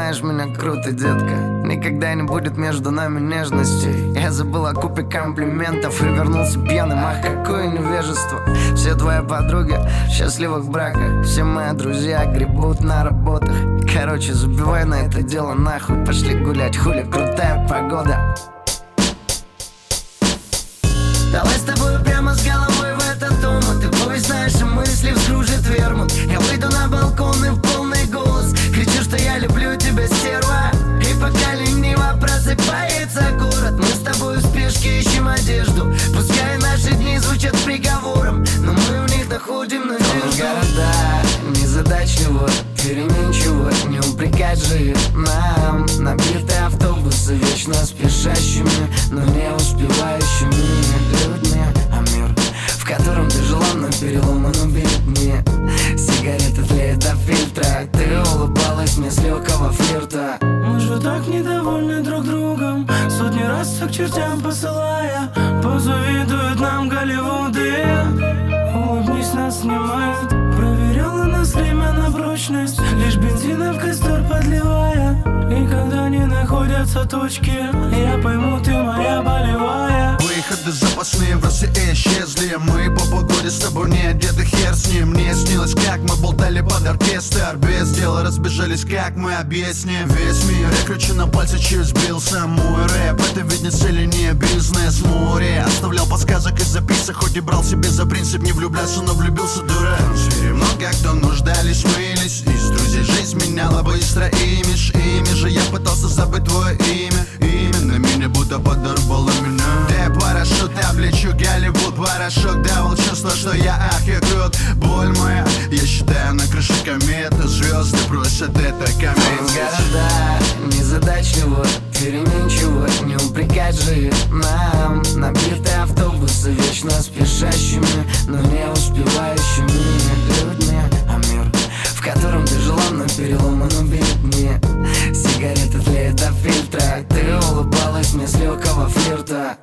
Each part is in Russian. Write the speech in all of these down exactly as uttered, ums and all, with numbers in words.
знаешь меня круто, детка. Никогда не будет между нами нежностей. Я забыл о купе комплиментов и вернулся пьяным. Ах, какое невежество. Все твои подруги в счастливых браках. Все мои друзья гребут на работах. Короче, забивай на это дело нахуй. Пошли гулять, хули, крутая погода. Давай с тобой прямо с головой в этот дом. Ты пусть наши мысли вскружит вермут. Я выйду на балкон и в полный голос кричу, что я люблю тебя, стерва. И пока лениво просыпается город, мы с тобой в спешке ищем одежду. Пускай наши дни звучат приговором, но мы в них находим надежду. Города незадачливо, переменчиво, не упрекать же нам. Набитые автобусы вечно спешащими, но не успевающими людьми. А мир, в котором ты жила, но переломан убит мне. Сигарета тлеет до фильтра, ты улыбалась мне с легкого флирта. Мы же так недовольны друг другом, сотни раз все к чертям посылая. Позавидуют нам Голливуды, улыбнись, нас снимают. Проверяла нас время на прочность, лишь бензина в костер подливая. И когда не находятся точки, я пойму, ты моя болевая. Выходы запасные в России исчезли. Мы по погоде с тобой не одеты, хер с ним. Мне снилось, как мы болтали под оркестр. Без дела разбежались, как мы объясним. Весь мир я кричу на пальце, чуть сбился. Мой рэп, это ведь не цель и не бизнес. Море оставлял подсказок и записок. Хоть и брал себе за принцип не влюбляться, но влюбился, дурак. Много кто нуждались, мылись. Из друзей жизнь меняла быстро имидж. Ими же я пытался забыть твое имя. Именно меня будто подорвало меня. Ты парашют, я влечу Голливуд. Порошок давал чувство, что я ах, я крут. Боль моя, я считаю на крыше кометы. Звезды просят это комедия. Города незадачливо, переменчиво, не упрекать же нам. Набитые автобусы вечно спешащими, но не успевающими людьми. А мир, в котором ты жила, но переломан убит мне. Сигарета тлеет до фильтра, ты улыбалась мне с легкого флирта.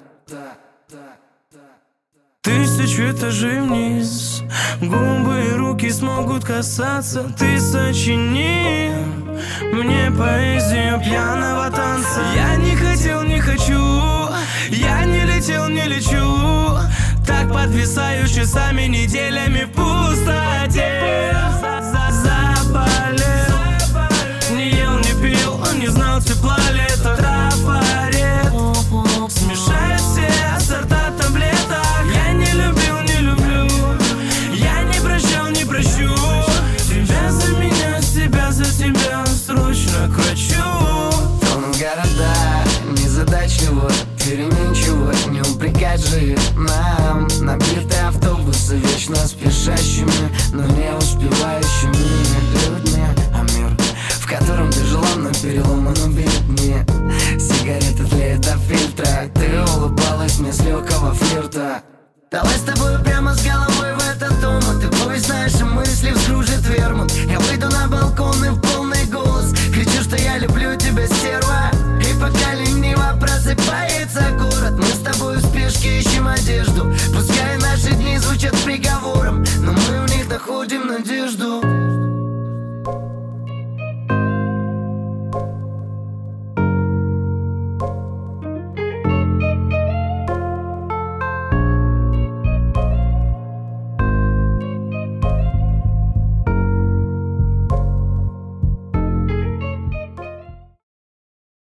Тысячу этажей вниз, губы и руки смогут касаться. Ты сочини мне поэзию пьяного танца. Я не хотел, не хочу, я не летел, не лечу. Так подвисаю часами, неделями в пустоте. Заболел, не ел, не пил, не знал тепла лета. Трафарет смешает все сорта таблеток. Я не любил, не люблю, я не прощал, не прощу. Тебя за меня, себя за тебя срочно хочу. Тонут города незадачливо, переменчиво, не упрекать же нам. Набитые автобусы вечно спешащими, но не успевающими людьми. А мир, в котором ты жила, но перелом